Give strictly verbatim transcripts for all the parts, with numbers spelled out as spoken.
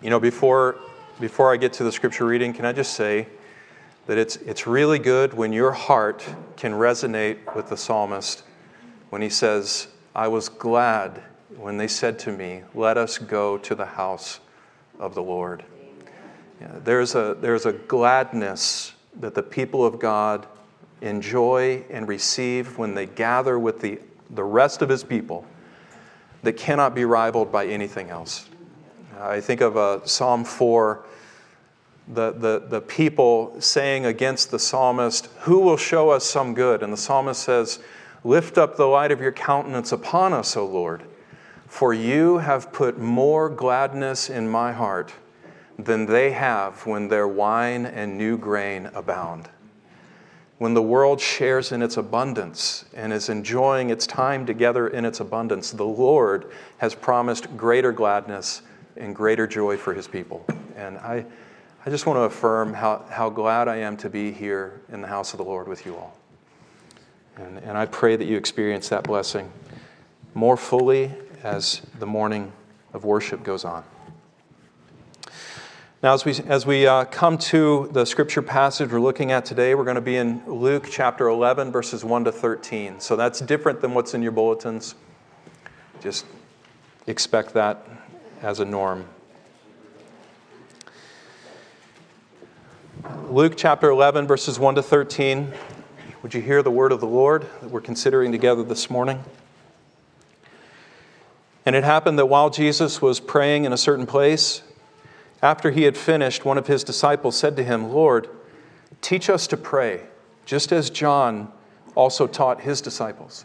You know, before before I get to the scripture reading, can I just say that it's it's really good when your heart can resonate with the psalmist when he says, "I was glad when they said to me, 'Let us go to the house of the Lord.'" Yeah, there's a there's a gladness that the people of God enjoy and receive when they gather with the, the rest of his people that cannot be rivaled by anything else. I think of uh, Psalm four, the, the, the people saying against the psalmist, "Who will show us some good?" And the psalmist says, "Lift up the light of your countenance upon us, O Lord, for you have put more gladness in my heart than they have when their wine and new grain abound." When the world shares in its abundance and is enjoying its time together in its abundance, the Lord has promised greater gladness and greater joy for his people. And I, I just want to affirm how, how glad I am to be here in the house of the Lord with you all. And, and I pray that you experience that blessing more fully as the morning of worship goes on. Now, as we as we uh, come to the scripture passage we're looking at today, we're going to be in Luke chapter eleven, verses one to thirteen. So that's different than what's in your bulletins. Just expect that as a norm. Luke chapter eleven, verses one to thirteen. Would you hear the word of the Lord that we're considering together this morning? "And it happened that while Jesus was praying in a certain place, after he had finished, one of his disciples said to him, 'Lord, teach us to pray, just as John also taught his disciples.'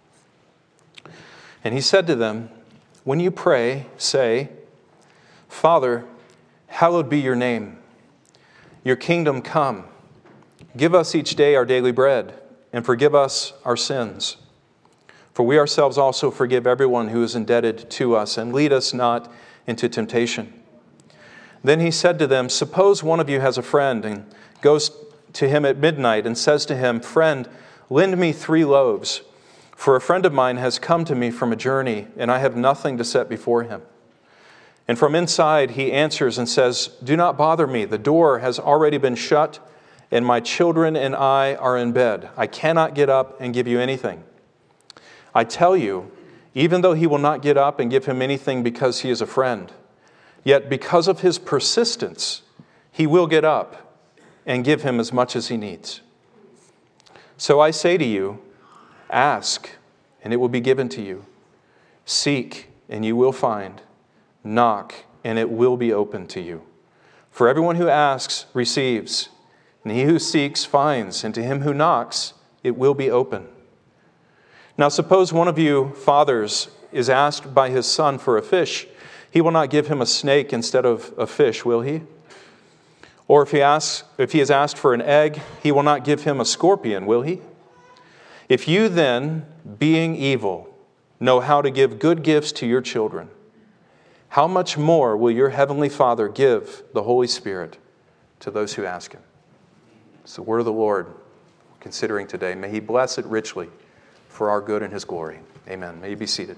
And he said to them, 'When you pray, say, Father, hallowed be your name. Your kingdom come. Give us each day our daily bread, and forgive us our sins. For we ourselves also forgive everyone who is indebted to us, and lead us not into temptation.' Then he said to them, 'Suppose one of you has a friend and goes to him at midnight and says to him, "Friend, lend me three loaves, for a friend of mine has come to me from a journey, and I have nothing to set before him." And from inside he answers and says, "Do not bother me. The door has already been shut, and my children and I are in bed. I cannot get up and give you anything." I tell you, even though he will not get up and give him anything because he is a friend, yet because of his persistence, he will get up and give him as much as he needs. So I say to you, ask, and it will be given to you. Seek, and you will find. Knock, and it will be opened to you. For everyone who asks receives, and he who seeks finds, and to him who knocks it will be open. Now suppose one of you fathers is asked by his son for a fish. He will not give him a snake instead of a fish, will he? Or if he asks, if he is asked for an egg, he will not give him a scorpion, will he? If you then, being evil, know how to give good gifts to your children, how much more will your heavenly Father give the Holy Spirit to those who ask him? It's the word of the Lord we're considering today. May he bless it richly for our good and his glory. Amen. May you be seated.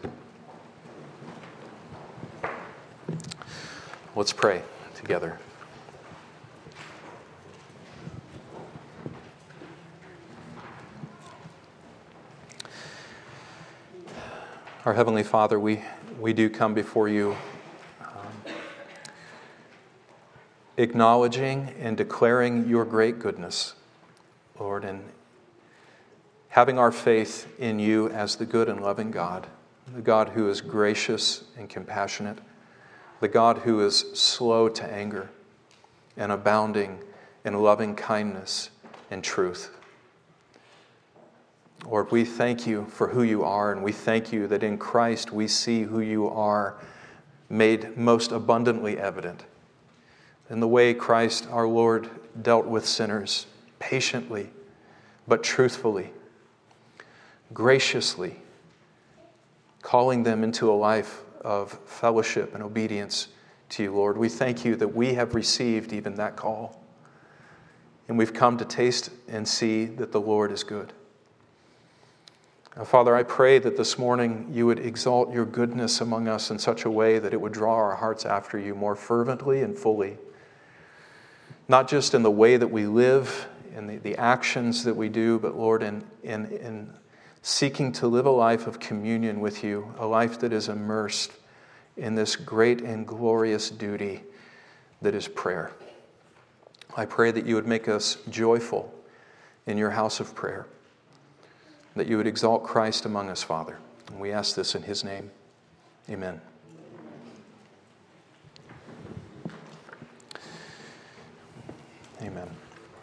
Let's pray together. Our Heavenly Father, we, we do come before you um, acknowledging and declaring your great goodness, Lord, and having our faith in you as the good and loving God, the God who is gracious and compassionate, the God who is slow to anger and abounding in loving kindness and truth. Lord, we thank you for who you are, and we thank you that in Christ we see who you are made most abundantly evident. In the way Christ, our Lord, dealt with sinners patiently, but truthfully, graciously, calling them into a life of fellowship and obedience to you, Lord. We thank you that we have received even that call. And we've come to taste and see that the Lord is good. Uh, Father, I pray that this morning you would exalt your goodness among us in such a way that it would draw our hearts after you more fervently and fully. Not just in the way that we live, in the, the actions that we do, but Lord, in, in, in seeking to live a life of communion with you, a life that is immersed in this great and glorious duty that is prayer. I pray that you would make us joyful in your house of prayer, that you would exalt Christ among us, Father. And we ask this in his name. Amen. Amen.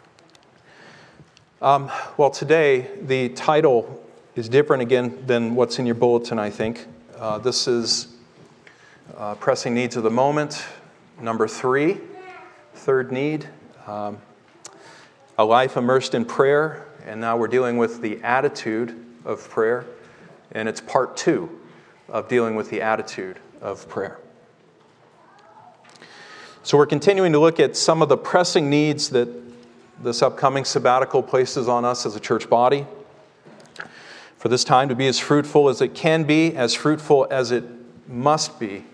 Um, well, today the title is different again than what's in your bulletin, I think. Uh, this is uh, Pressing Needs of the Moment, number three, third need, um, a life immersed in prayer. And now we're dealing with the attitude of prayer, and it's part two of dealing with the attitude of prayer. So we're continuing to look at some of the pressing needs that this upcoming sabbatical places on us as a church body. For this time to be as fruitful as it can be, as fruitful as it must be,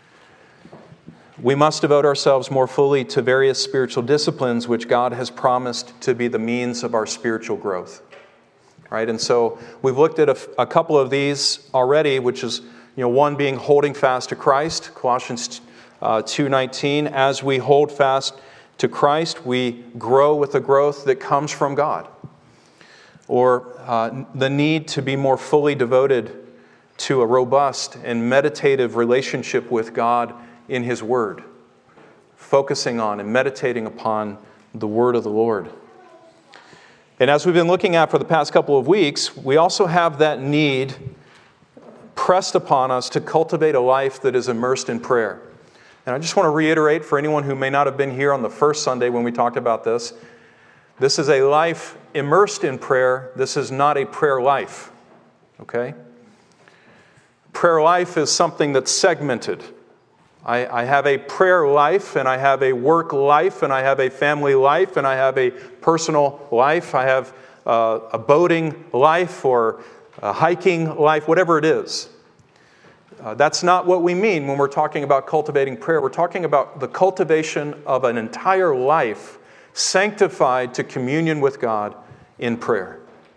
we must devote ourselves more fully to various spiritual disciplines which God has promised to be the means of our spiritual growth. Right? And so we've looked at a, a couple of these already, which is, you know, one being holding fast to Christ, Colossians uh, two nineteen. As we hold fast to Christ, we grow with the growth that comes from God. Or uh, the need to be more fully devoted to a robust and meditative relationship with God in his word, focusing on and meditating upon the word of the Lord. And as we've been looking at for the past couple of weeks, we also have that need pressed upon us to cultivate a life that is immersed in prayer. And I just want to reiterate for anyone who may not have been here on the first Sunday when we talked about this, this is a life immersed in prayer. This is not a prayer life. Okay? Prayer life is something that's segmented. I, I have a prayer life, and I have a work life, and I have a family life, and I have a personal life. I have uh, a boating life or a hiking life, whatever it is. Uh, that's not what we mean when we're talking about cultivating prayer. We're talking about the cultivation of an entire life sanctified to communion with God in prayer.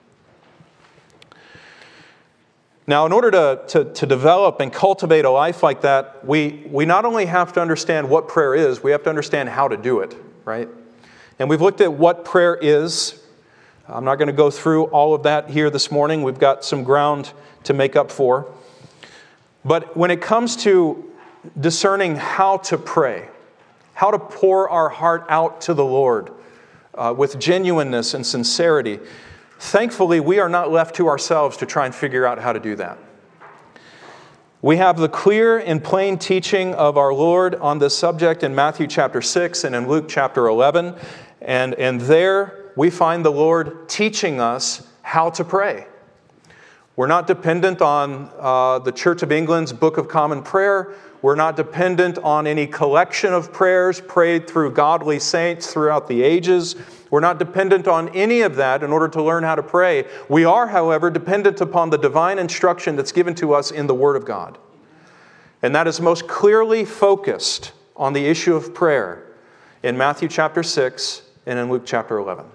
Now, in order to, to, to develop and cultivate a life like that, we, we not only have to understand what prayer is, we have to understand how to do it, right? And we've looked at what prayer is. I'm not going to go through all of that here this morning. We've got some ground to make up for. But when it comes to discerning how to pray, how to pour our heart out to the Lord uh, with genuineness and sincerity, thankfully, we are not left to ourselves to try and figure out how to do that. We have the clear and plain teaching of our Lord on this subject in Matthew chapter six and in Luke chapter eleven. And, and there we find the Lord teaching us how to pray. We're not dependent on uh, the Church of England's Book of Common Prayer. We're not dependent on any collection of prayers prayed through godly saints throughout the ages. We're not dependent on any of that in order to learn how to pray. We are, however, dependent upon the divine instruction that's given to us in the Word of God. And that is most clearly focused on the issue of prayer in Matthew chapter six and in Luke chapter eleven.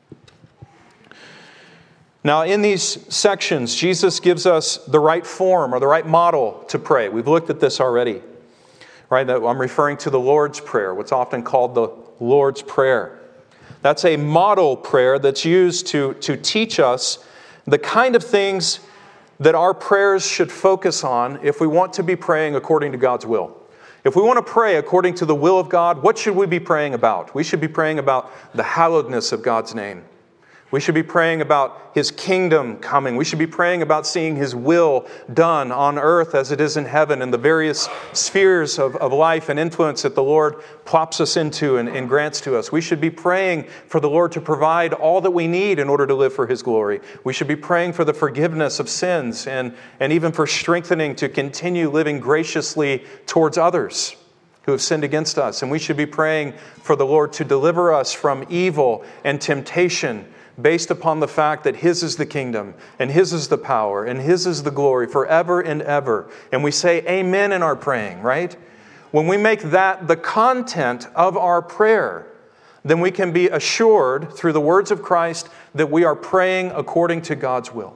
Now, in these sections, Jesus gives us the right form or the right model to pray. We've looked at this already, right? I'm referring to the Lord's Prayer, what's often called the Lord's Prayer. That's a model prayer that's used to, to teach us the kind of things that our prayers should focus on if we want to be praying according to God's will. If we want to pray according to the will of God, what should we be praying about? We should be praying about the hallowedness of God's name. We should be praying about His kingdom coming. We should be praying about seeing His will done on earth as it is in heaven, and the various spheres of, of life and influence that the Lord plops us into and, and grants to us. We should be praying for the Lord to provide all that we need in order to live for His glory. We should be praying for the forgiveness of sins and, and even for strengthening to continue living graciously towards others. who have sinned against us. And we should be praying for the Lord to deliver us from evil and temptation based upon the fact that His is the kingdom, and His is the power, and His is the glory forever and ever. And we say amen in our praying, right? When we make that the content of our prayer, then we can be assured through the words of Christ that we are praying according to God's will.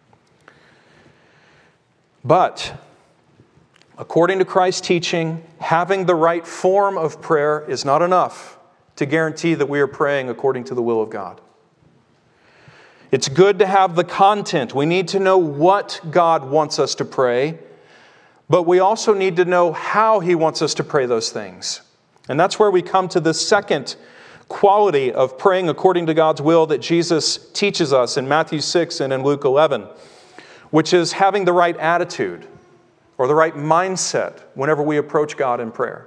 But according to Christ's teaching, having the right form of prayer is not enough to guarantee that we are praying according to the will of God. It's good to have the content. We need to know what God wants us to pray, but we also need to know how He wants us to pray those things. And that's where we come to the second quality of praying according to God's will that Jesus teaches us in Matthew six and in Luke eleven, which is having the right attitude or the right mindset whenever we approach God in prayer.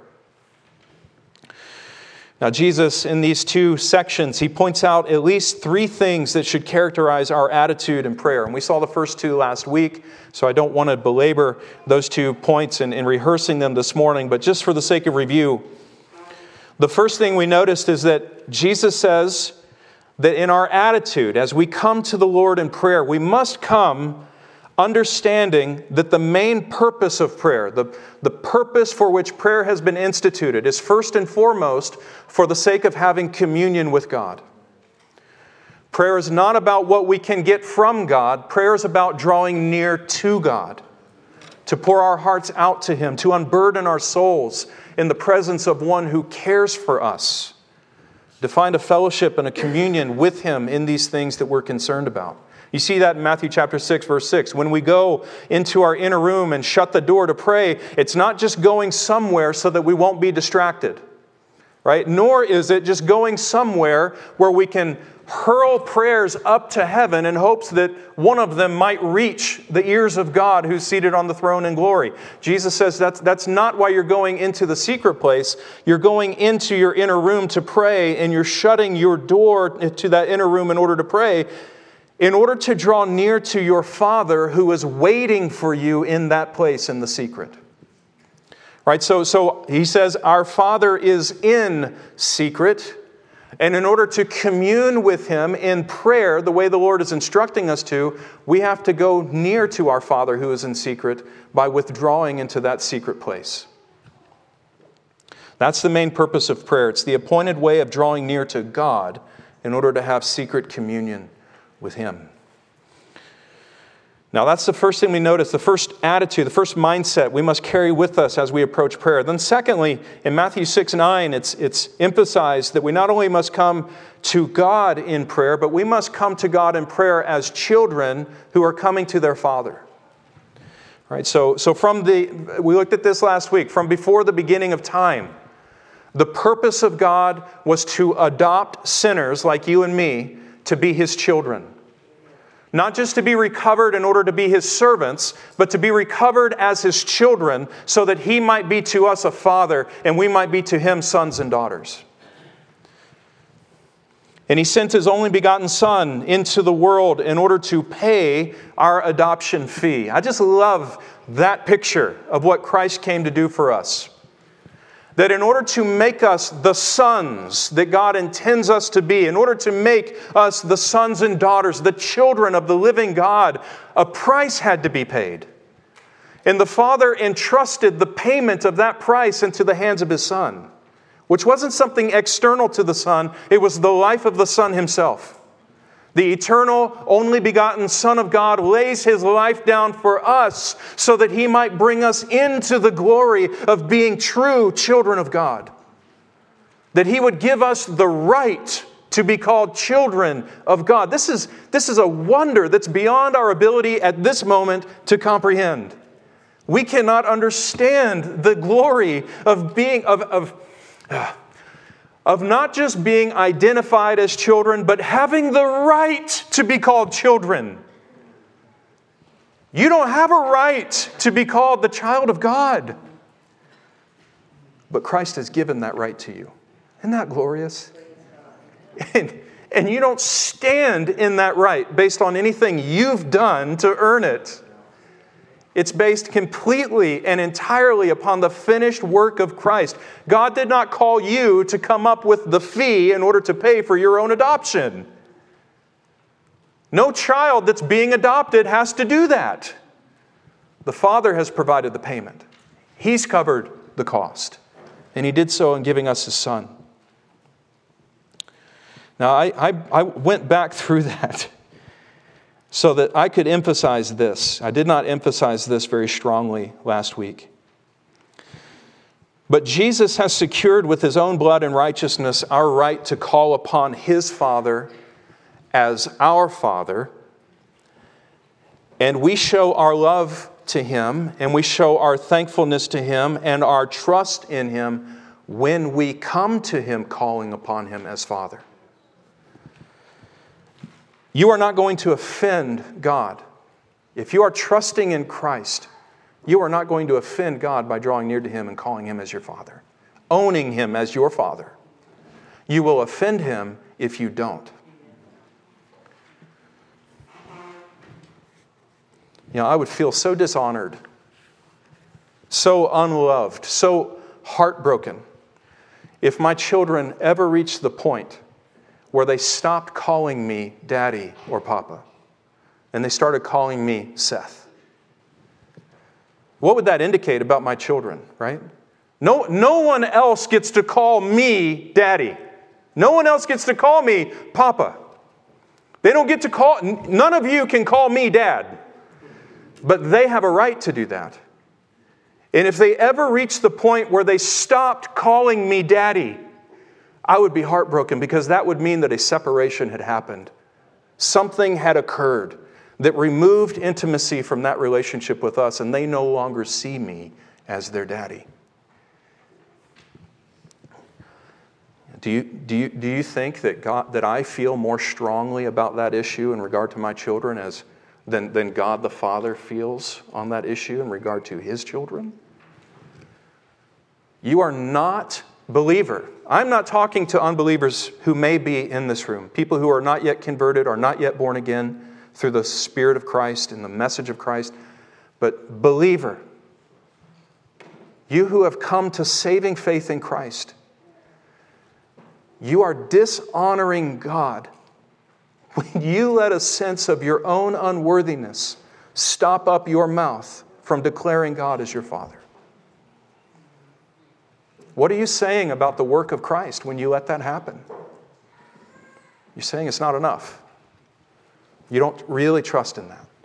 Now, Jesus, in these two sections, He points out at least three things that should characterize our attitude in prayer. And we saw the first two last week, so I don't want to belabor those two points in, in rehearsing them this morning. But just for the sake of review, the first thing we noticed is that Jesus says that in our attitude, as we come to the Lord in prayer, we must come understanding that the main purpose of prayer, the, the purpose for which prayer has been instituted, is first and foremost for the sake of having communion with God. Prayer is not about what we can get from God. Prayer is about drawing near to God, to pour our hearts out to Him, to unburden our souls in the presence of one who cares for us, to find a fellowship and a communion with Him in these things that we're concerned about. You see that in Matthew chapter six, verse six. When we go into our inner room and shut the door to pray, it's not just going somewhere so that we won't be distracted, right? Nor is it just going somewhere where we can hurl prayers up to heaven in hopes that one of them might reach the ears of God who's seated on the throne in glory. Jesus says that's, that's not why you're going into the secret place. You're going into your inner room to pray, and you're shutting your door to that inner room in order to pray, in order to draw near to your Father who is waiting for you in that place in the secret. Right? So, so he says our Father is in secret. And in order to commune with Him in prayer, the way the Lord is instructing us to, we have to go near to our Father who is in secret by withdrawing into that secret place. That's the main purpose of prayer. It's the appointed way of drawing near to God in order to have secret communion with Him. Now that's the first thing we notice, the first attitude, the first mindset we must carry with us as we approach prayer. Then secondly, in Matthew six nine, it's, it's emphasized that we not only must come to God in prayer, but we must come to God in prayer as children who are coming to their Father. Right? So, so from the, we looked at this last week, from before the beginning of time, the purpose of God was to adopt sinners like you and me to be His children. Not just to be recovered in order to be His servants, but to be recovered as His children so that He might be to us a father and we might be to Him sons and daughters. And He sent His only begotten Son into the world in order to pay our adoption fee. I just love that picture of what Christ came to do for us. That in order to make us the sons that God intends us to be, in order to make us the sons and daughters, the children of the living God, a price had to be paid. And the Father entrusted the payment of that price into the hands of His Son, which wasn't something external to the Son. It was the life of the Son Himself. The eternal, only begotten Son of God lays His life down for us so that He might bring us into the glory of being true children of God. That He would give us the right to be called children of God. This is, this is a wonder that's beyond our ability at this moment to comprehend. We cannot understand the glory of being, of, of, uh, of not just being identified as children, but having the right to be called children. You don't have a right to be called the child of God. But Christ has given that right to you. Isn't that glorious? And, and you don't stand in that right based on anything you've done to earn it. It's based completely and entirely upon the finished work of Christ. God did not call you to come up with the fee in order to pay for your own adoption. No child that's being adopted has to do that. The Father has provided the payment. He's covered the cost. And He did so in giving us His Son. Now, I, I, I went back through that so that I could emphasize this. I did not emphasize this very strongly last week. But Jesus has secured with His own blood and righteousness our right to call upon His Father as our Father. And we show our love to Him, and we show our thankfulness to Him and our trust in Him when we come to Him calling upon Him as Father. You are not going to offend God. If you are trusting in Christ, you are not going to offend God by drawing near to Him and calling Him as your Father, owning Him as your Father. You will offend Him if you don't. You know, I would feel so dishonored, so unloved, so heartbroken if my children ever reached the point where they stopped calling me Daddy or Papa, and they started calling me Seth. What would that indicate about my children, right? No, no one else gets to call me Daddy. No one else gets to call me Papa. They don't get to call, none of you can call me Dad. But they have a right to do that. And if they ever reach the point where they stopped calling me Daddy, I would be heartbroken, because that would mean that a separation had happened. Something had occurred that removed intimacy from that relationship with us, and they no longer see me as their daddy. Do you, do you, do you think that God, that I feel more strongly about that issue in regard to my children as than, than God the Father feels on that issue in regard to His children? You are not believer. I'm not talking to unbelievers who may be in this room, people who are not yet converted, are not yet born again through the Spirit of Christ and the message of Christ. But believer, you who have come to saving faith in Christ, you are dishonoring God when you let a sense of your own unworthiness stop up your mouth from declaring God as your Father. What are you saying about the work of Christ when you let that happen? You're saying it's not enough. You don't really trust in that.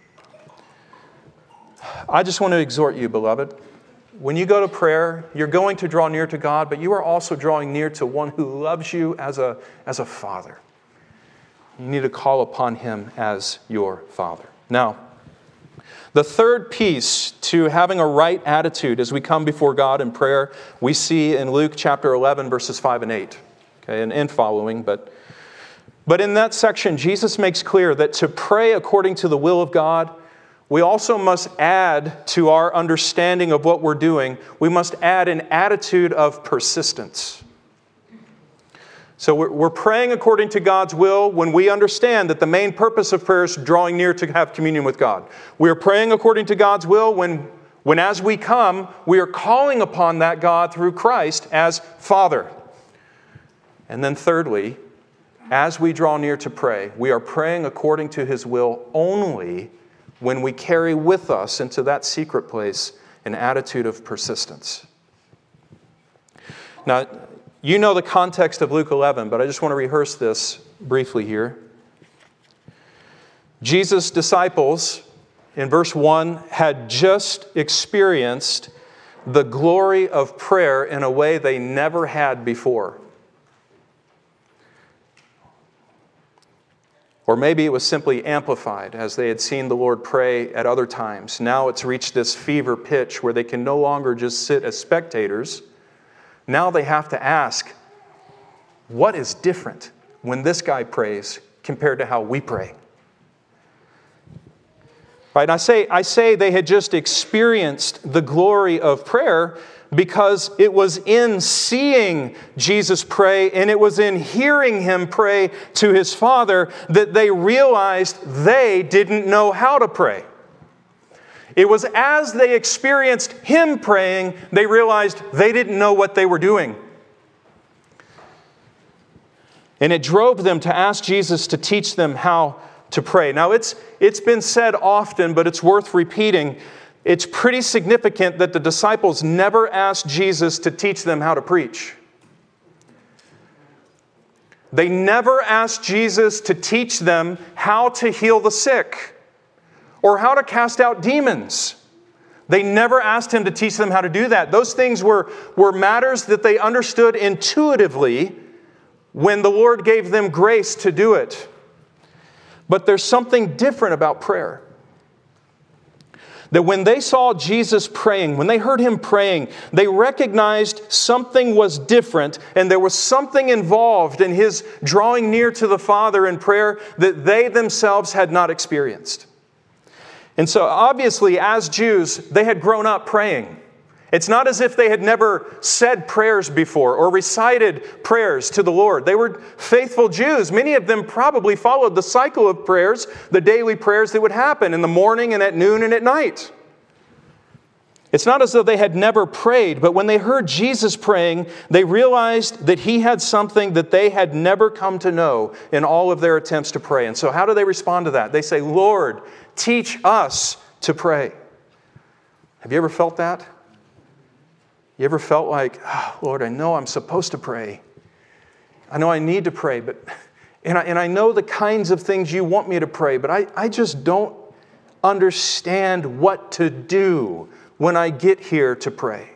I just want to exhort you, beloved. When you go to prayer, you're going to draw near to God, but you are also drawing near to one who loves you as a, as a father. You need to call upon Him as your Father. Now, the third piece to having a right attitude as we come before God in prayer, we see in Luke chapter eleven, verses five and eight, okay, and, and following. But, but in that section, Jesus makes clear that to pray according to the will of God, we also must add to our understanding of what we're doing, we must add an attitude of persistence. So we're praying according to God's will when we understand that the main purpose of prayer is drawing near to have communion with God. We are praying according to God's will when, when as we come, we are calling upon that God through Christ as Father. And then thirdly, as we draw near to pray, we are praying according to His will only when we carry with us into that secret place an attitude of persistence. Now, you know the context of Luke eleven, but I just want to rehearse this briefly here. Jesus' disciples, in verse one, had just experienced the glory of prayer in a way they never had before. Or maybe it was simply amplified as they had seen the Lord pray at other times. Now it's reached this fever pitch where they can no longer just sit as spectators. Now they have to ask, what is different when this guy prays compared to how we pray? Right? And I say, I say they had just experienced the glory of prayer because it was in seeing Jesus pray and it was in hearing Him pray to His Father that they realized they didn't know how to pray. It was as they experienced Him praying, they realized they didn't know what they were doing. And it drove them to ask Jesus to teach them how to pray. Now, it's, it's been said often, but it's worth repeating. It's pretty significant that the disciples never asked Jesus to teach them how to preach. They never asked Jesus to teach them how to heal the sick or how to cast out demons. They never asked Him to teach them how to do that. Those things were, were matters that they understood intuitively when the Lord gave them grace to do it. But there's something different about prayer. That when they saw Jesus praying, when they heard Him praying, they recognized something was different and there was something involved in His drawing near to the Father in prayer that they themselves had not experienced. And so obviously, as Jews, they had grown up praying. It's not as if they had never said prayers before or recited prayers to the Lord. They were faithful Jews. Many of them probably followed the cycle of prayers, the daily prayers that would happen in the morning and at noon and at night. It's not as though they had never prayed, but when they heard Jesus praying, they realized that He had something that they had never come to know in all of their attempts to pray. And so how do they respond to that? They say, "Lord, teach us to pray." Have you ever felt that? You ever felt like, oh, Lord, I know I'm supposed to pray. I know I need to pray, but and I, and I know the kinds of things You want me to pray, but I, I just don't understand what to do when I get here to pray.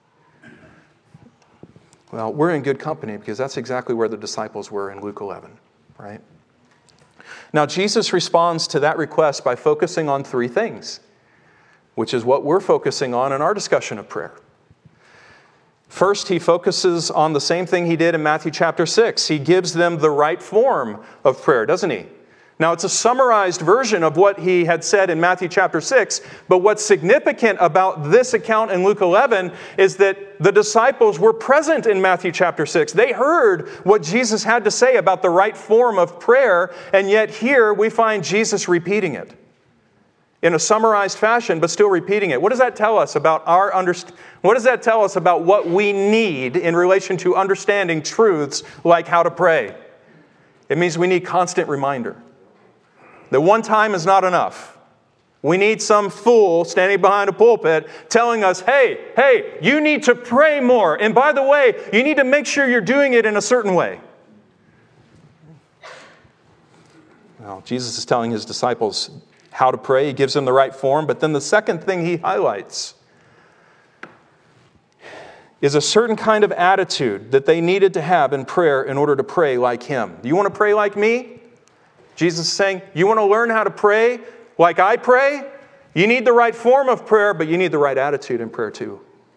Well, we're in good company because that's exactly where the disciples were in Luke eleven, right? Now, Jesus responds to that request by focusing on three things, which is what we're focusing on in our discussion of prayer. First, He focuses on the same thing He did in Matthew chapter six. He gives them the right form of prayer, doesn't He? Now, it's a summarized version of what He had said in Matthew chapter six, but what's significant about this account in Luke eleven is that the disciples were present in Matthew chapter six. They heard what Jesus had to say about the right form of prayer, and yet here we find Jesus repeating it in a summarized fashion, but still repeating it. What does that tell us about our underst- What does that tell us about what we need in relation to understanding truths like how to pray? It means we need constant reminder. That one time is not enough. We need some fool standing behind a pulpit telling us, hey, hey, you need to pray more. And by the way, you need to make sure you're doing it in a certain way. Well, Jesus is telling His disciples how to pray. He gives them the right form. But then the second thing He highlights is a certain kind of attitude that they needed to have in prayer in order to pray like Him. Do you want to pray like me? Jesus is saying, you want to learn how to pray like I pray? You need the right form of prayer, but you need the right attitude in prayer too.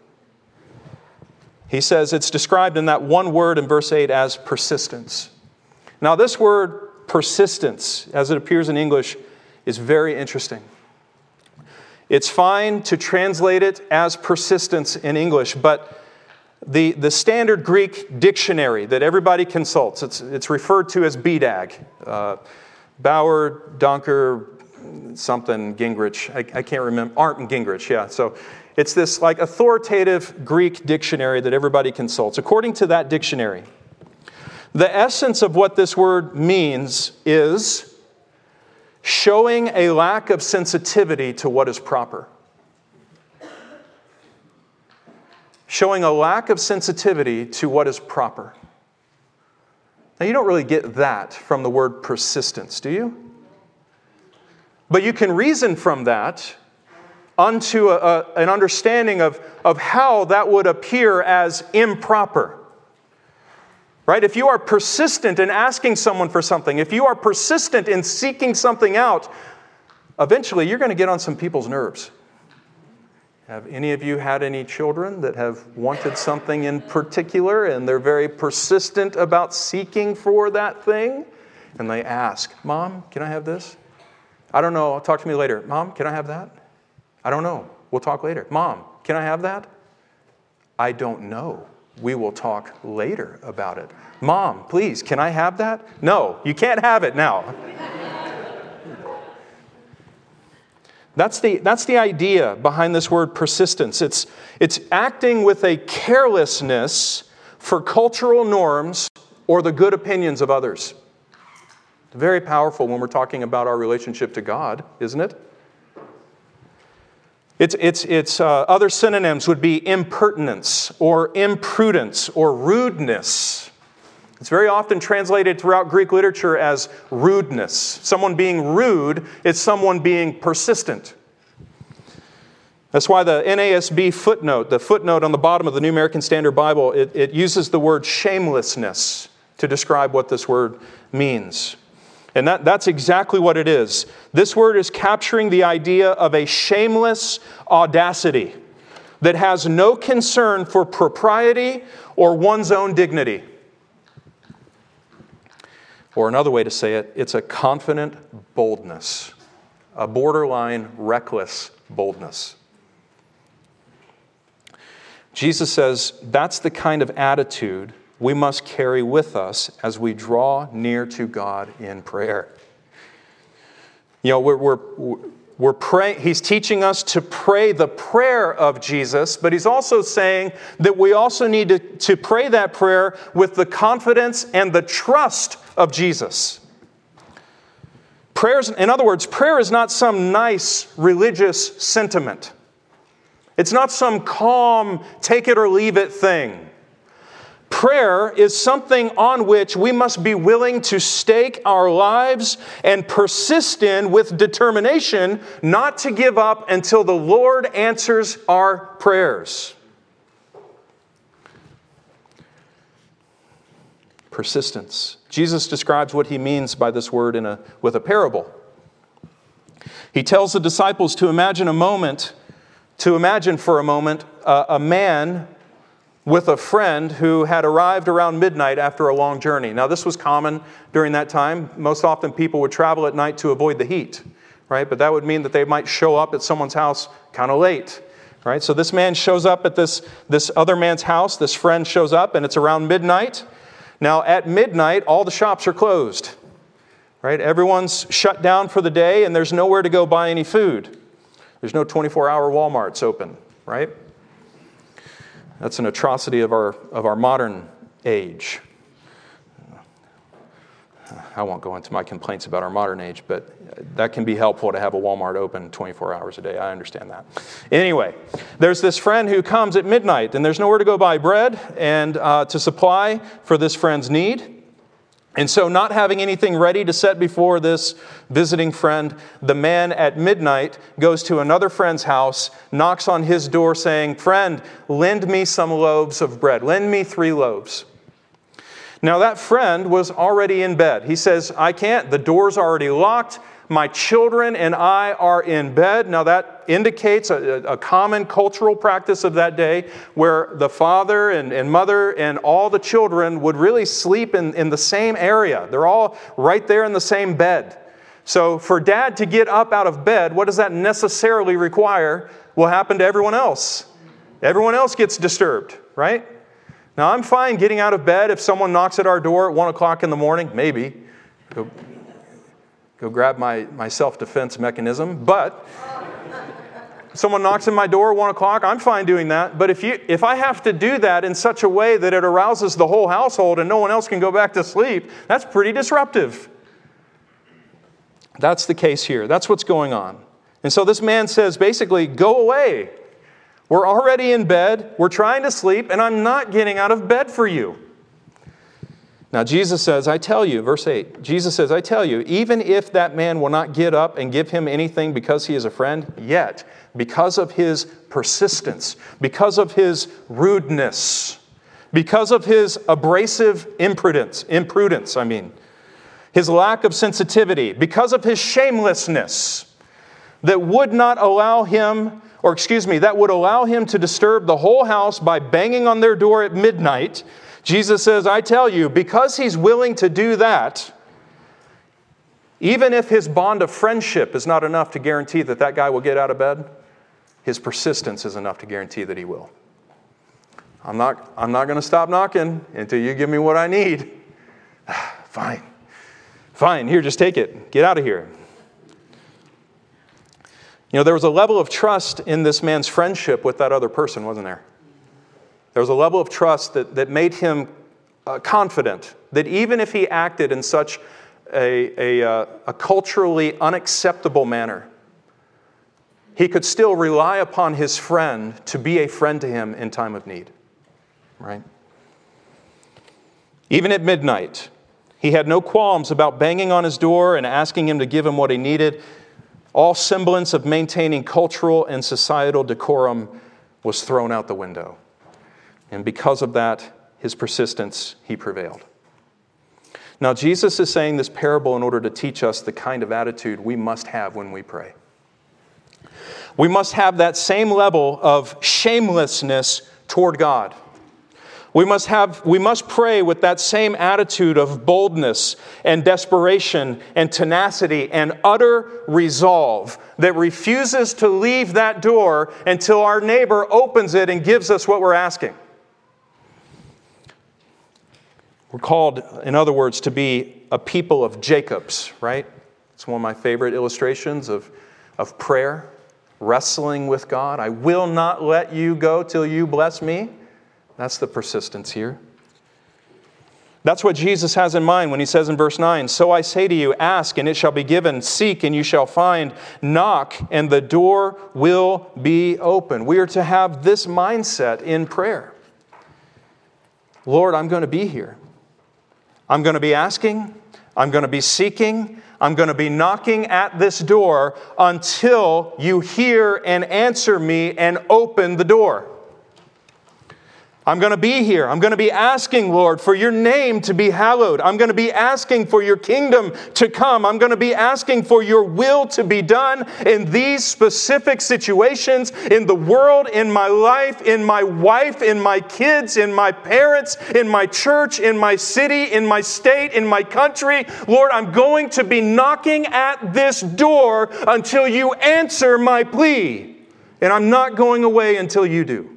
He says it's described in that one word in verse eight as persistence. Now this word persistence, as it appears in English, is very interesting. It's fine to translate it as persistence in English, but the, the standard Greek dictionary that everybody consults, it's, it's referred to as B D A G. Uh, Bauer, Dunker, something, Gingrich, I, I can't remember, Arndt and Gingrich, yeah. So it's this like authoritative Greek dictionary that everybody consults. According to that dictionary, the essence of what this word means is showing a lack of sensitivity to what is proper. Showing a lack of sensitivity to what is proper. Now, you don't really get that from the word persistence, do you? But you can reason from that unto a, a, an understanding of, of how that would appear as improper. Right? If you are persistent in asking someone for something, if you are persistent in seeking something out, eventually you're going to get on some people's nerves. Have any of you had any children that have wanted something in particular and they're very persistent about seeking for that thing? And they ask, Mom, can I have this? I don't know. Talk to me later. Mom, can I have that? I don't know. We'll talk later. Mom, can I have that? I don't know. We will talk later about it. Mom, please, can I have that? No, you can't have it now. That's the, that's the idea behind this word persistence. It's, it's acting with a carelessness for cultural norms or the good opinions of others. It's very powerful when we're talking about our relationship to God, isn't it? It's, it's, it's uh, other synonyms would be impertinence or imprudence or rudeness. It's very often translated throughout Greek literature as rudeness. Someone being rude is someone being persistent. That's why the N A S B footnote, the footnote on the bottom of the New American Standard Bible, it, it uses the word shamelessness to describe what this word means. And that, that's exactly what it is. This word is capturing the idea of a shameless audacity that has no concern for propriety or one's own dignity. Or another way to say it, it's a confident boldness, a borderline reckless boldness. Jesus says that's the kind of attitude we must carry with us as we draw near to God in prayer. You know, we're, we're, we're praying, he's teaching us to pray the prayer of Jesus, but he's also saying that we also need to, to pray that prayer with the confidence and the trust of Jesus. Prayers, in other words, prayer is not some nice religious sentiment. It's not some calm, take it or leave it thing. Prayer is something on which we must be willing to stake our lives and persist in with determination not to give up until the Lord answers our prayers. Persistence. Jesus describes what he means by this word in a, with a parable. He tells the disciples to imagine a moment, to imagine for a moment uh, a man with a friend who had arrived around midnight after a long journey. Now, this was common during that time. Most often people would travel at night to avoid the heat, right? But that would mean that they might show up at someone's house kind of late, right? So this man shows up at this, this other man's house. This friend shows up, and it's around midnight. Now, at midnight, all the shops are closed, right? Everyone's shut down for the day, and there's nowhere to go buy any food. There's no twenty-four hour Walmarts open, right? That's an atrocity of our of our modern age. I won't go into my complaints about our modern age, but that can be helpful to have a Walmart open twenty-four hours a day. I understand that. Anyway, there's this friend who comes at midnight, and there's nowhere to go buy bread and uh, to supply for this friend's need. And so, not having anything ready to set before this visiting friend, the man at midnight goes to another friend's house, knocks on his door saying, "Friend, lend me some loaves of bread. Lend me three loaves." Now, that friend was already in bed. He says, "I can't. The door's already locked. My children and I are in bed." Now, that indicates a, a common cultural practice of that day where the father and, and mother and all the children would really sleep in, in the same area. They're all right there in the same bed. So for dad to get up out of bed, what does that necessarily require will happen to everyone else? Everyone else gets disturbed, right? Now, I'm fine getting out of bed if someone knocks at our door at one o'clock in the morning, maybe. Go, go grab my, my self-defense mechanism. But someone knocks on my door at one o'clock, I'm fine doing that. But if you if I have to do that in such a way that it arouses the whole household and no one else can go back to sleep, that's pretty disruptive. That's the case here. That's what's going on. And so this man says, basically, go away. We're already in bed, we're trying to sleep, and I'm not getting out of bed for you. Now, Jesus says, I tell you, verse eight, Jesus says, I tell you, even if that man will not get up and give him anything because he is a friend, yet, because of his persistence, because of his rudeness, because of his abrasive imprudence, imprudence, I mean, his lack of sensitivity, because of his shamelessness, that would not allow him Or excuse me, that would allow him to disturb the whole house by banging on their door at midnight. Jesus says, I tell you, because he's willing to do that, even if his bond of friendship is not enough to guarantee that that guy will get out of bed, his persistence is enough to guarantee that he will. I'm not, I'm not going to stop knocking until you give me what I need. Fine. Fine, here, just take it. Get out of here. You know, there was a level of trust in this man's friendship with that other person, wasn't there? There was a level of trust that, that made him uh, confident that even if he acted in such a, a, uh, a culturally unacceptable manner, he could still rely upon his friend to be a friend to him in time of need. Right? Even at midnight, he had no qualms about banging on his door and asking him to give him what he needed. All semblance of maintaining cultural and societal decorum was thrown out the window. And because of that, his persistence, he prevailed. Now, Jesus is saying this parable in order to teach us the kind of attitude we must have when we pray. We must have that same level of shamelessness toward God. We must have, we must pray with that same attitude of boldness and desperation and tenacity and utter resolve that refuses to leave that door until our neighbor opens it and gives us what we're asking. We're called, in other words, to be a people of Jacobs, right? It's one of my favorite illustrations of, of prayer, wrestling with God. I will not let you go till you bless me. That's the persistence here. That's what Jesus has in mind when he says in verse nine, "So I say to you, ask and it shall be given, seek and you shall find, knock and the door will be open." We are to have this mindset in prayer. Lord, I'm going to be here. I'm going to be asking. I'm going to be seeking. I'm going to be knocking at this door until you hear and answer me and open the door. I'm going to be here. I'm going to be asking, Lord, for your name to be hallowed. I'm going to be asking for your kingdom to come. I'm going to be asking for your will to be done in these specific situations, in the world, in my life, in my wife, in my kids, in my parents, in my church, in my city, in my state, in my country. Lord, I'm going to be knocking at this door until you answer my plea. And I'm not going away until you do.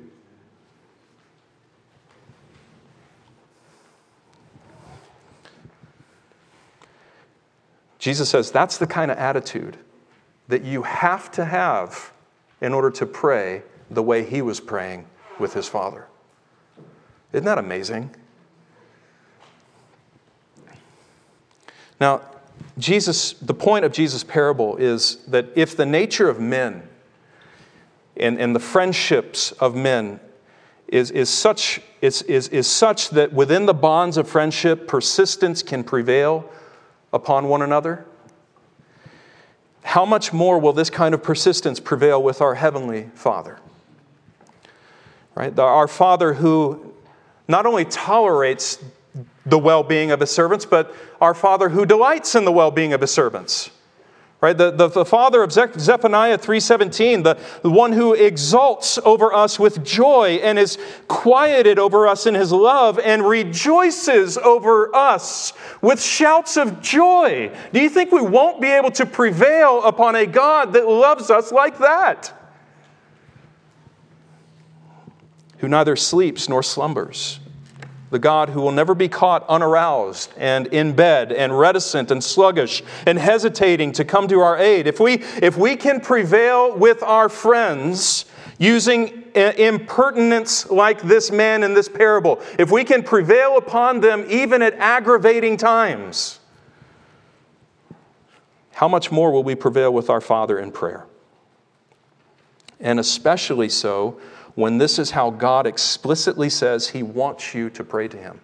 Jesus says that's the kind of attitude that you have to have in order to pray the way he was praying with his Father. Isn't that amazing? Now, Jesus, the point of Jesus' parable is that if the nature of men and, and the friendships of men is, is, such, is, is, is such that within the bonds of friendship, persistence can prevail upon one another, how much more will this kind of persistence prevail with our Heavenly Father? Right? The, our Father who not only tolerates the well-being of his servants, but our Father who delights in the well-being of his servants. Right? The, the, the Father of Zephaniah three seventeen, the, the one who exalts over us with joy and is quieted over us in his love and rejoices over us with shouts of joy. Do you think we won't be able to prevail upon a God that loves us like that? Who neither sleeps nor slumbers. The God who will never be caught unaroused and in bed and reticent and sluggish and hesitating to come to our aid. If we, if we can prevail with our friends using impertinence like this man in this parable, if we can prevail upon them even at aggravating times, how much more will we prevail with our Father in prayer? And especially so when this is how God explicitly says he wants you to pray to him.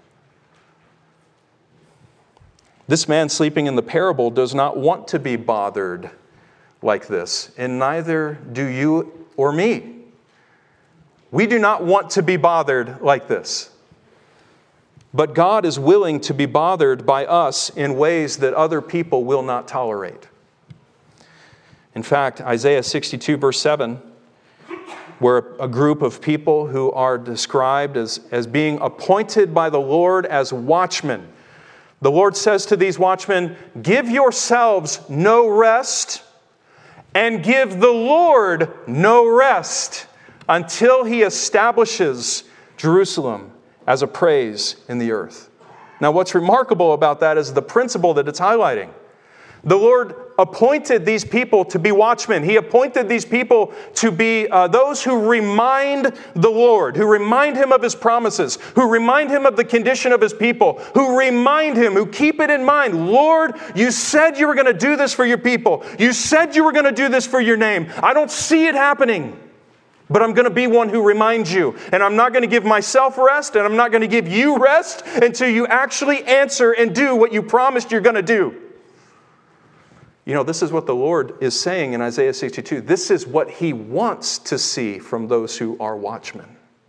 This man sleeping in the parable does not want to be bothered like this, and neither do you or me. We do not want to be bothered like this. But God is willing to be bothered by us in ways that other people will not tolerate. In fact, Isaiah sixty-two, verse seven, where a group of people who are described as, as being appointed by the Lord as watchmen. The Lord says to these watchmen, "Give yourselves no rest, and give the Lord no rest, until he establishes Jerusalem as a praise in the earth." Now, what's remarkable about that is the principle that it's highlighting. The Lord appointed these people to be watchmen. He appointed these people to be uh, those who remind the Lord, who remind Him of His promises, who remind Him of the condition of His people, who remind Him, who keep it in mind. Lord, you said you were going to do this for your people. You said you were going to do this for your name. I don't see it happening, but I'm going to be one who reminds you. And I'm not going to give myself rest, and I'm not going to give you rest until you actually answer and do what you promised you're going to do. You know, this is what the Lord is saying in Isaiah sixty-two. This is what He wants to see from those who are watchmen.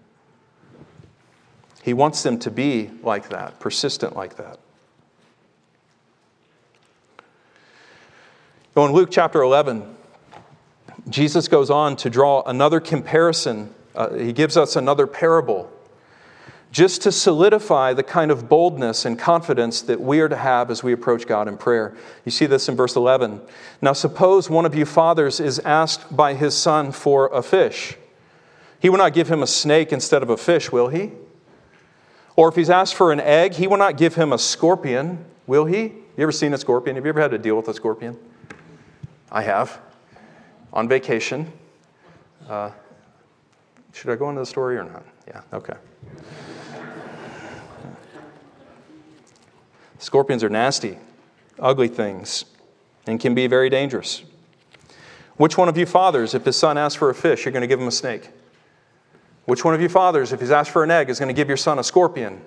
He wants them to be like that, persistent like that. So in Luke chapter eleven, Jesus goes on to draw another comparison. Uh, he gives us another parable, just to solidify the kind of boldness and confidence that we are to have as we approach God in prayer. You see this in verse eleven. Now suppose one of you fathers is asked by his son for a fish. He will not give him a snake instead of a fish, will he? Or if he's asked for an egg, he will not give him a scorpion, will he? You ever seen a scorpion? Have you ever had to deal with a scorpion? I have. On vacation. Uh, should I go into the story or not? Yeah, okay. Scorpions are nasty, ugly things, and can be very dangerous. Which one of you fathers, if his son asks for a fish, you're going to give him a snake? Which one of you fathers, if he's asked for an egg, is going to give your son a scorpion?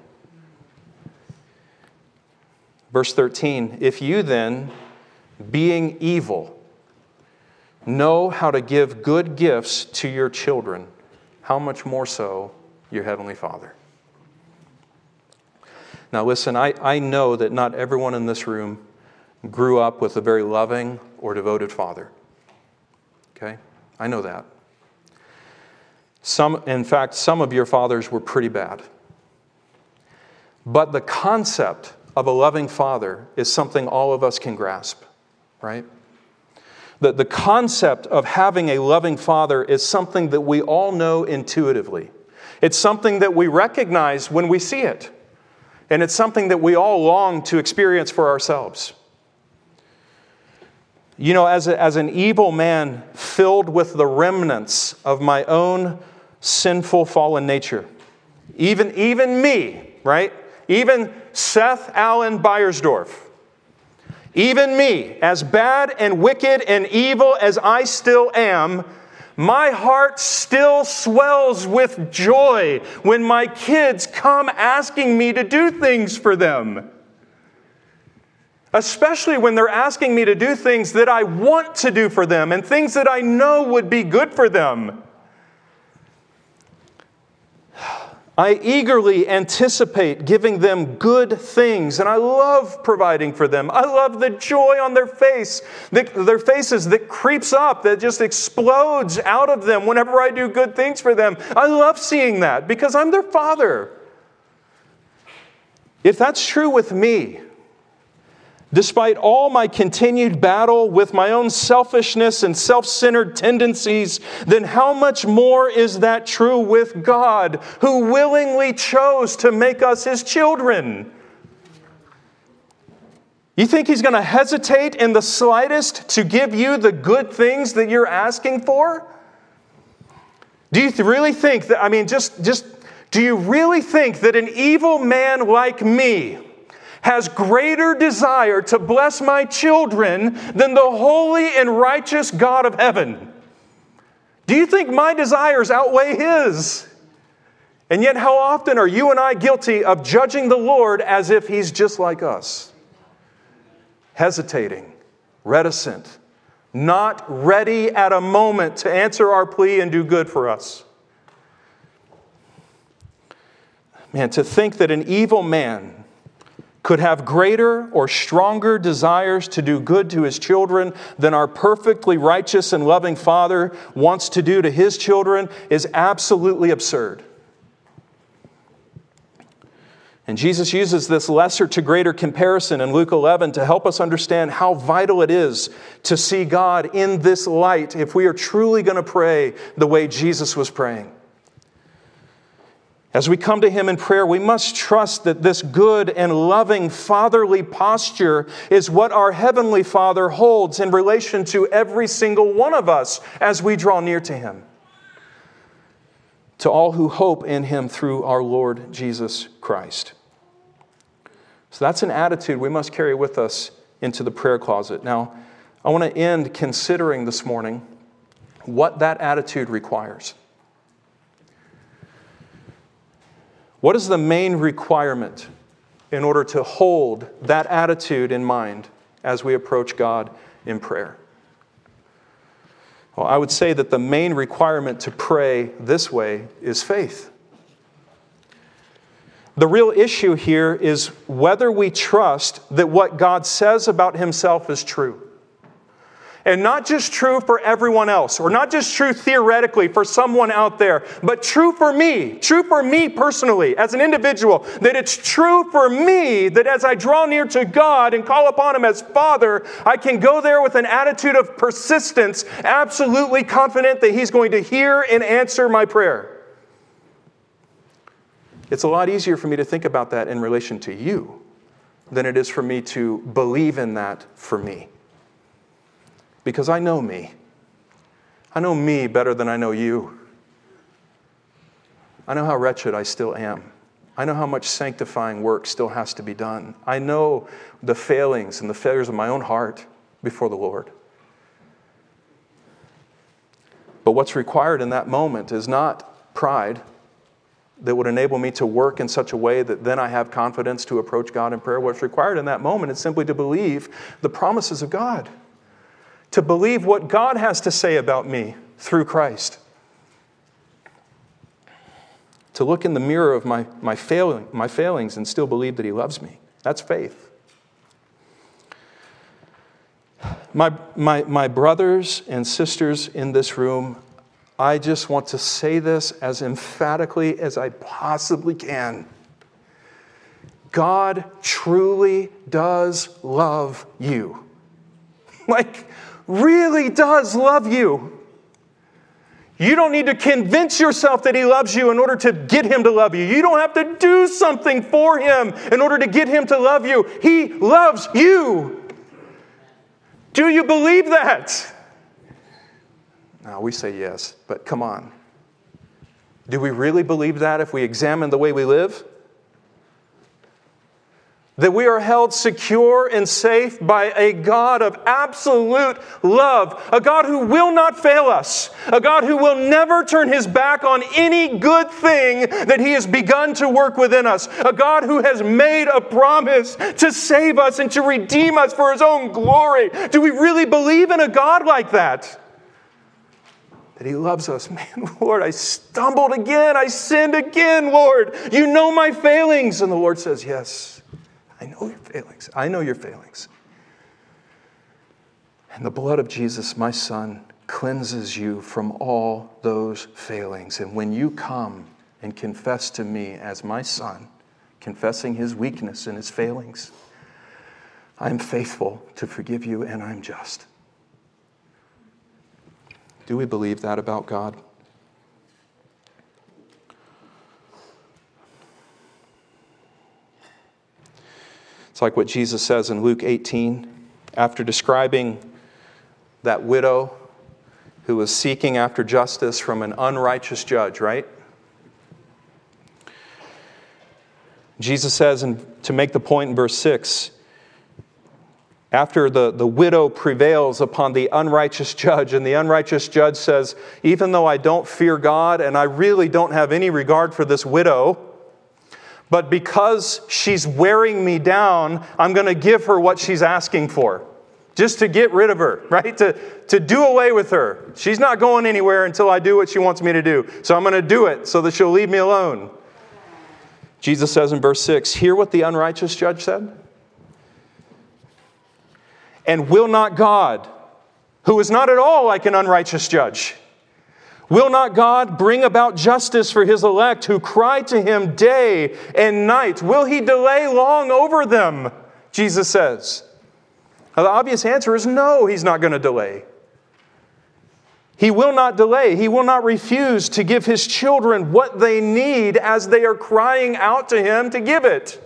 Verse thirteen, if you then, being evil, know how to give good gifts to your children, how much more so your heavenly Father? Now listen, I, I know that not everyone in this room grew up with a very loving or devoted father. Okay? I know that. Some, in fact, some of your fathers were pretty bad. But the concept of a loving father is something all of us can grasp, right? The, the concept of having a loving father is something that we all know intuitively. It's something that we recognize when we see it. And it's something that we all long to experience for ourselves. You know, as, a, as an evil man filled with the remnants of my own sinful fallen nature, even, even me, right? Even Seth Allen Beiersdorf, even me, as bad and wicked and evil as I still am, my heart still swells with joy when my kids come asking me to do things for them. Especially when they're asking me to do things that I want to do for them and things that I know would be good for them. I eagerly anticipate giving them good things, and I love providing for them. I love the joy on their face, their faces that creeps up, that just explodes out of them whenever I do good things for them. I love seeing that because I'm their father. If that's true with me, despite all my continued battle with my own selfishness and self-centered tendencies, then how much more is that true with God, who willingly chose to make us His children? You think He's going to hesitate in the slightest to give you the good things that you're asking for? Do you really think that, I mean, just, just, do you really think that an evil man like me has greater desire to bless my children than the holy and righteous God of heaven? Do you think my desires outweigh His? And yet how often are you and I guilty of judging the Lord as if He's just like us? Hesitating, reticent, not ready at a moment to answer our plea and do good for us. Man, to think that an evil man could have greater or stronger desires to do good to his children than our perfectly righteous and loving Father wants to do to His children is absolutely absurd. And Jesus uses this lesser to greater comparison in Luke eleven to help us understand how vital it is to see God in this light if we are truly going to pray the way Jesus was praying. As we come to Him in prayer, we must trust that this good and loving fatherly posture is what our Heavenly Father holds in relation to every single one of us as we draw near to Him. To all who hope in Him through our Lord Jesus Christ. So that's an attitude we must carry with us into the prayer closet. Now, I want to end considering this morning what that attitude requires. What is the main requirement in order to hold that attitude in mind as we approach God in prayer? Well, I would say that the main requirement to pray this way is faith. The real issue here is whether we trust that what God says about Himself is true. And not just true for everyone else, or not just true theoretically for someone out there, but true for me, true for me personally, as an individual, that it's true for me that as I draw near to God and call upon Him as Father, I can go there with an attitude of persistence, absolutely confident that He's going to hear and answer my prayer. It's a lot easier for me to think about that in relation to you than it is for me to believe in that for me. Because I know me. I know me better than I know you. I know how wretched I still am. I know how much sanctifying work still has to be done. I know the failings and the failures of my own heart before the Lord. But what's required in that moment is not pride that would enable me to work in such a way that then I have confidence to approach God in prayer. What's required in that moment is simply to believe the promises of God. To believe what God has to say about me through Christ. To look in the mirror of my, my, failing, my failings and still believe that He loves me. That's faith. My, my, my brothers and sisters in this room, I just want to say this as emphatically as I possibly can. God truly does love you. Like, really does love you. You don't need to convince yourself that He loves you in order to get Him to love you. You don't have to do something for Him in order to get Him to love you. He loves you. Do you believe that? No, we say yes, but come on. Do we really believe that if we examine the way we live? That we are held secure and safe by a God of absolute love. A God who will not fail us. A God who will never turn His back on any good thing that He has begun to work within us. A God who has made a promise to save us and to redeem us for His own glory. Do we really believe in a God like that? That He loves us. Man, Lord, I stumbled again. I sinned again, Lord. You know my failings. And the Lord says, yes. I know your failings. I know your failings. And the blood of Jesus, my Son, cleanses you from all those failings. And when you come and confess to me as my Son, confessing His weakness and His failings, I'm faithful to forgive you and I'm just. Do we believe that about God? It's like what Jesus says in Luke eighteen, after describing that widow who was seeking after justice from an unrighteous judge, right? Jesus says, and to make the point in verse six, after the, the widow prevails upon the unrighteous judge, and the unrighteous judge says, even though I don't fear God and I really don't have any regard for this widow, but because she's wearing me down, I'm going to give her what she's asking for. Just to get rid of her, right? To, to do away with her. She's not going anywhere until I do what she wants me to do. So I'm going to do it so that she'll leave me alone. Jesus says in verse six, hear what the unrighteous judge said? And will not God, who is not at all like an unrighteous judge, will not God bring about justice for His elect who cry to Him day and night? Will He delay long over them? Jesus says. Now, the obvious answer is no, He's not going to delay. He will not delay. He will not refuse to give His children what they need as they are crying out to Him to give it.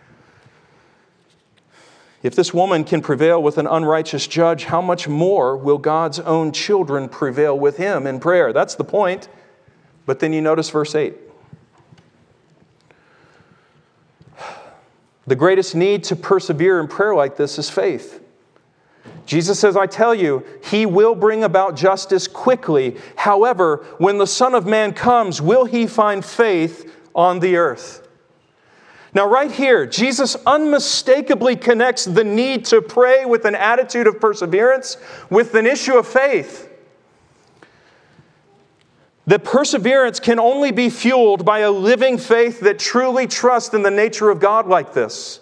If this woman can prevail with an unrighteous judge, how much more will God's own children prevail with Him in prayer? That's the point. But then you notice verse eight. The greatest need to persevere in prayer like this is faith. Jesus says, I tell you, He will bring about justice quickly. However, when the Son of Man comes, will He find faith on the earth? Now, right here, Jesus unmistakably connects the need to pray with an attitude of perseverance with an issue of faith. That perseverance can only be fueled by a living faith that truly trusts in the nature of God like this.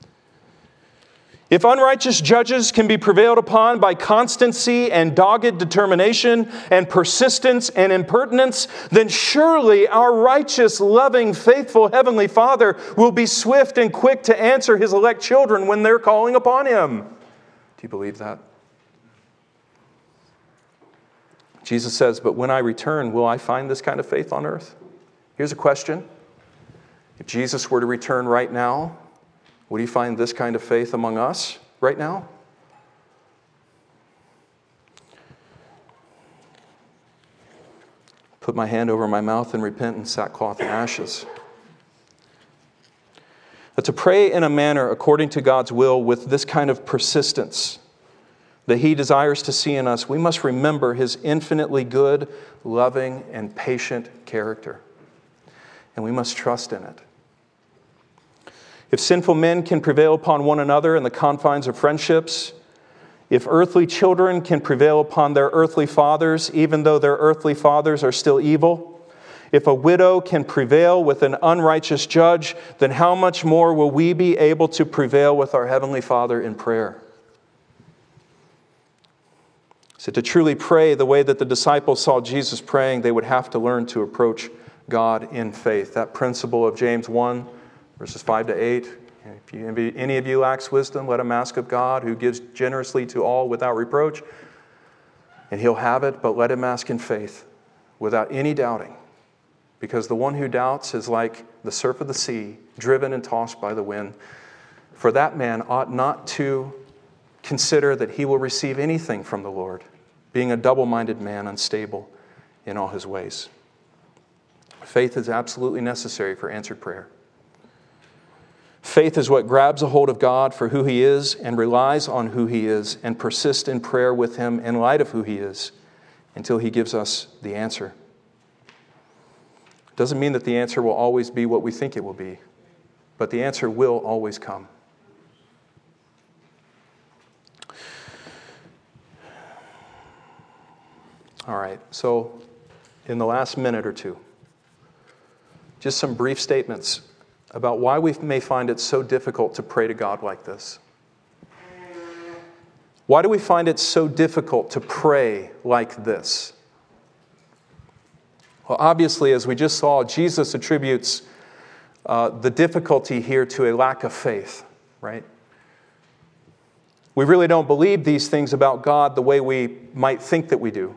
If unrighteous judges can be prevailed upon by constancy and dogged determination and persistence and impertinence, then surely our righteous, loving, faithful Heavenly Father will be swift and quick to answer His elect children when they're calling upon Him. Do you believe that? Jesus says, but when I return, will I find this kind of faith on earth? Here's a question. If Jesus were to return right now, would He find this kind of faith among us right now? Put my hand over my mouth and repent in sackcloth and ashes. But to pray in a manner according to God's will with this kind of persistence that He desires to see in us, we must remember His infinitely good, loving, and patient character. And we must trust in it. If sinful men can prevail upon one another in the confines of friendships, if earthly children can prevail upon their earthly fathers, even though their earthly fathers are still evil, if a widow can prevail with an unrighteous judge, then how much more will we be able to prevail with our Heavenly Father in prayer? So to truly pray the way that the disciples saw Jesus praying, they would have to learn to approach God in faith. That principle of James one, verses five to eight. If you, any of you lacks wisdom, let him ask of God, who gives generously to all without reproach, and He'll have it, but let him ask in faith, without any doubting. Because the one who doubts is like the surf of the sea, driven and tossed by the wind. For that man ought not to consider that he will receive anything from the Lord, being a double-minded man, unstable in all his ways. Faith is absolutely necessary for answered prayer. Faith is what grabs a hold of God for who He is and relies on who He is and persists in prayer with Him in light of who He is until He gives us the answer. It doesn't mean that the answer will always be what we think it will be, but the answer will always come. All right, so in the last minute or two, just some brief statements about why we may find it so difficult to pray to God like this. Why do we find it so difficult to pray like this? Well, obviously, as we just saw, Jesus attributes uh, the difficulty here to a lack of faith, right? We really don't believe these things about God the way we might think that we do.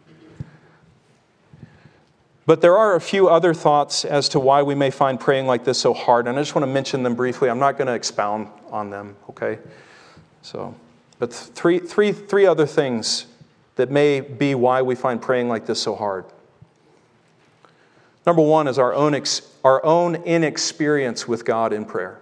But there are a few other thoughts as to why we may find praying like this so hard, and I just want to mention them briefly. I'm not going to expound on them, okay? So, but three, three, three other things that may be why we find praying like this so hard. Number one is our own ex, our own inexperience with God in prayer.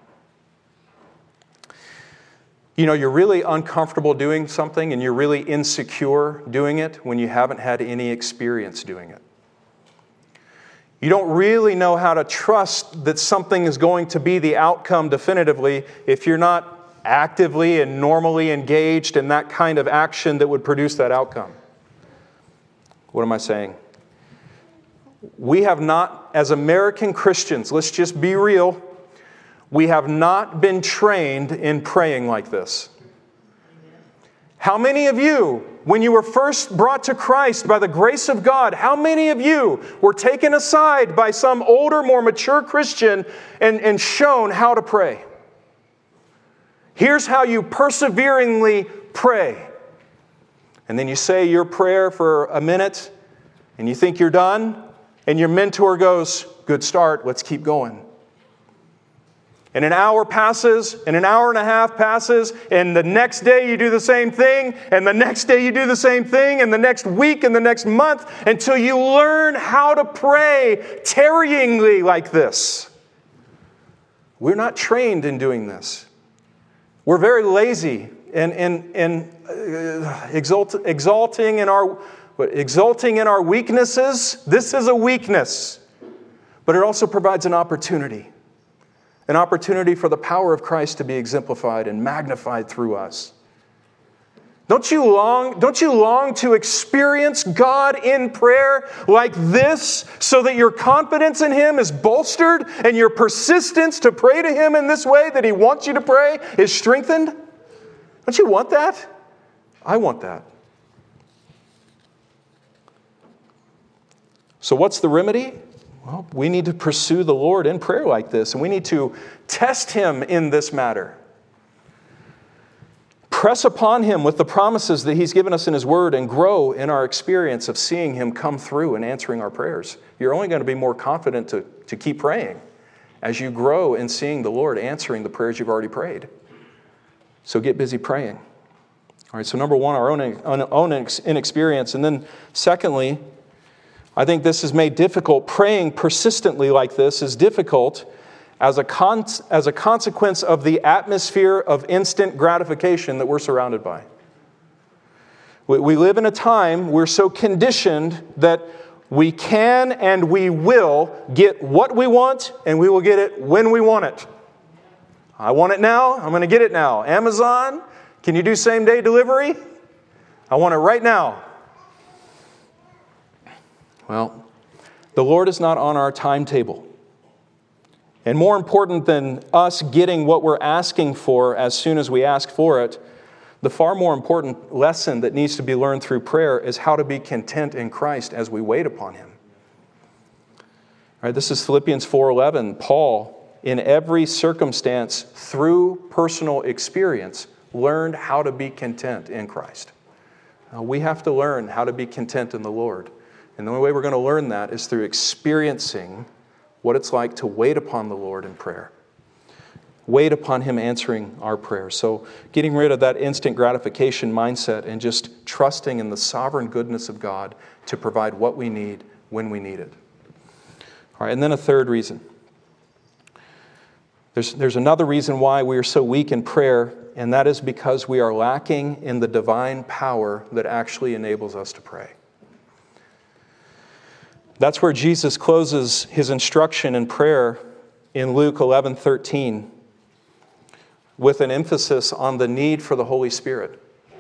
You know, you're really uncomfortable doing something and you're really insecure doing it when you haven't had any experience doing it. You don't really know how to trust that something is going to be the outcome definitively if you're not actively and normally engaged in that kind of action that would produce that outcome. What am I saying? We have not, as American Christians, let's just be real, we have not been trained in praying like this. How many of you, when you were first brought to Christ by the grace of God, how many of you were taken aside by some older, more mature Christian and, and shown how to pray? Here's how you perseveringly pray. And then you say your prayer for a minute, and you think you're done, and your mentor goes, good start, let's keep going. And an hour passes, and an hour and a half passes, and the next day you do the same thing, and the next day you do the same thing, and the next week and the next month, until you learn how to pray tarryingly like this. We're not trained in doing this. We're very lazy and, and, and uh, exalt, exalting in our exulting in our weaknesses. This is a weakness, but it also provides an opportunity. An opportunity for the power of Christ to be exemplified and magnified through us. Don't you long, don't you long to experience God in prayer like this so that your confidence in Him is bolstered and your persistence to pray to Him in this way that He wants you to pray is strengthened? Don't you want that? I want that. So what's the remedy? Well, we need to pursue the Lord in prayer like this, and we need to test Him in this matter. Press upon Him with the promises that He's given us in His Word and grow in our experience of seeing Him come through and answering our prayers. You're only going to be more confident to, to keep praying as you grow in seeing the Lord answering the prayers you've already prayed. So get busy praying. All right, so number one, our own, own inexperience. And then secondly, I think this is made difficult. Praying persistently like this is difficult as a, con- as a consequence of the atmosphere of instant gratification that we're surrounded by. We, we live in a time we're so conditioned that we can and we will get what we want, and we will get it when we want it. I want it now, I'm going to get it now. Amazon, can you do same-day delivery? I want it right now. Well, the Lord is not on our timetable. And more important than us getting what we're asking for as soon as we ask for it, the far more important lesson that needs to be learned through prayer is how to be content in Christ as we wait upon Him. All right, this is Philippians four eleven. Paul, in every circumstance, through personal experience, learned how to be content in Christ. Now, we have to learn how to be content in the Lord. And the only way we're going to learn that is through experiencing what it's like to wait upon the Lord in prayer. Wait upon Him answering our prayers. So getting rid of that instant gratification mindset and just trusting in the sovereign goodness of God to provide what we need when we need it. All right, and then a third reason. There's, there's another reason why we are so weak in prayer, and that is because we are lacking in the divine power that actually enables us to pray. That's where Jesus closes His instruction in prayer in Luke eleven thirteen with an emphasis on the need for the Holy Spirit.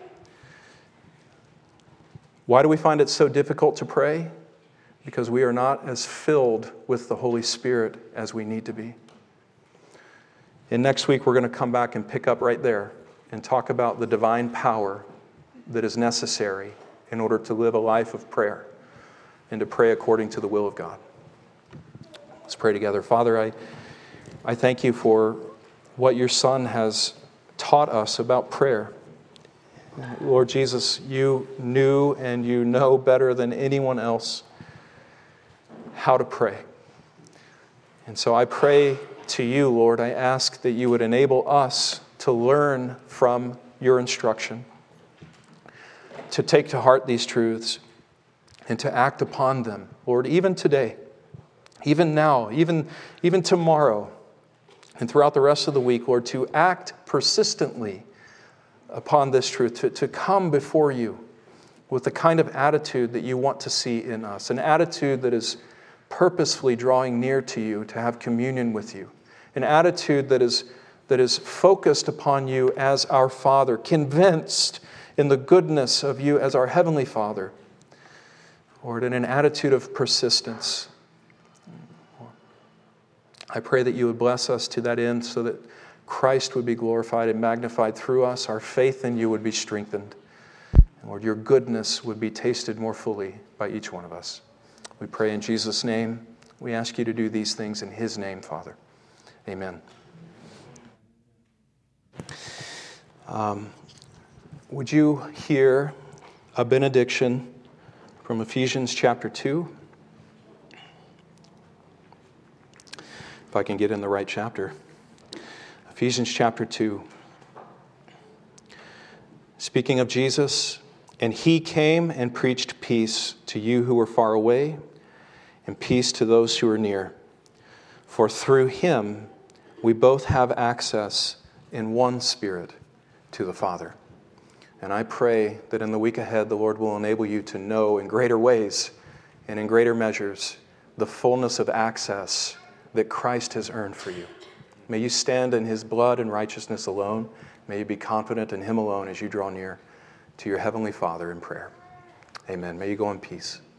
Why do we find it so difficult to pray? Because we are not as filled with the Holy Spirit as we need to be. And next week we're going to come back and pick up right there and talk about the divine power that is necessary in order to live a life of prayer and to pray according to the will of God. Let's pray together. Father, I, I thank You for what Your Son has taught us about prayer. Lord Jesus, You knew and You know better than anyone else how to pray. And so I pray to You, Lord, I ask that You would enable us to learn from Your instruction, to take to heart these truths, and to act upon them, Lord, even today, even now, even, even tomorrow, and throughout the rest of the week, Lord, to act persistently upon this truth, to, to come before You with the kind of attitude that You want to see in us, an attitude that is purposefully drawing near to You, to have communion with You, an attitude that is, that is focused upon You as our Father, convinced in the goodness of You as our Heavenly Father, Lord, in an attitude of persistence. I pray that You would bless us to that end so that Christ would be glorified and magnified through us. Our faith in You would be strengthened. And Lord, Your goodness would be tasted more fully by each one of us. We pray in Jesus' name. We ask You to do these things in His name, Father. Amen. Um, would you hear a benediction from Ephesians chapter two. If I can get in the right chapter. Ephesians chapter two. Speaking of Jesus, and he came and preached peace to you who were far away, and peace to those who are near. For through him we both have access in one Spirit to the Father. And I pray that in the week ahead, the Lord will enable you to know in greater ways and in greater measures the fullness of access that Christ has earned for you. May you stand in his blood and righteousness alone. May you be confident in him alone as you draw near to your heavenly Father in prayer. Amen. May you go in peace.